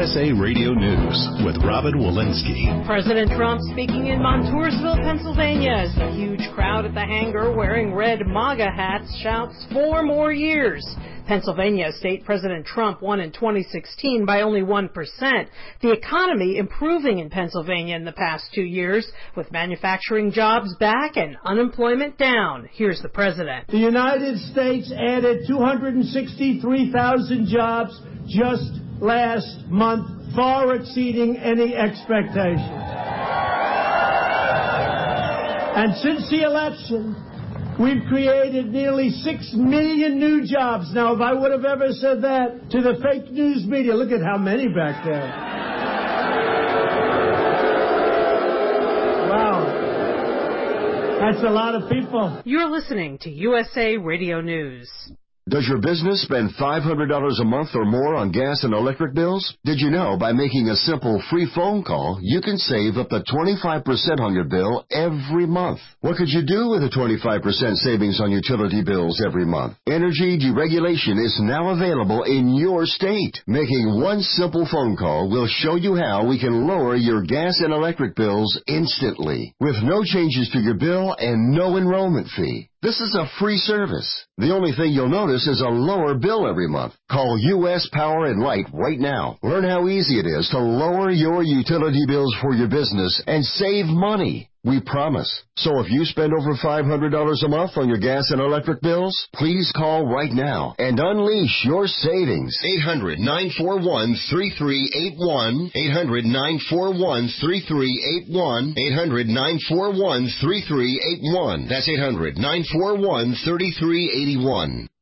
USA Radio News with Robin Walensky. President Trump speaking in Montoursville, Pennsylvania, as a huge crowd at the hangar wearing red MAGA hats shouts 4 more years. Pennsylvania State President Trump won in 2016 by only 1%. The economy improving in Pennsylvania in the past 2 years, with manufacturing jobs back and unemployment down. Here's the president. The United States added 263,000 jobs just last month, far exceeding any expectations. And since the election, we've created nearly 6 million new jobs. Now, if I would have ever said that to the fake news media, look at how many back there. Wow. That's a lot of people. You're listening to USA Radio News. Does your business spend $500 a month or more on gas and electric bills? Did you know by making a simple free phone call, you can save up to 25% on your bill every month? What could you do with a 25% savings on utility bills every month? Energy deregulation is now available in your state. Making one simple phone call will show you how we can lower your gas and electric bills instantly, with no changes to your bill and no enrollment fee. This is a free service. The only thing you'll notice is a lower bill every month. Call U.S. Power and Light right now. Learn how easy it is to lower your utility bills for your business and save money. We promise. So if you spend over $500 a month on your gas and electric bills, please call right now and unleash your savings. 800-941-3381. 800-941-3381. 800-941-3381. That's 800-941-3381.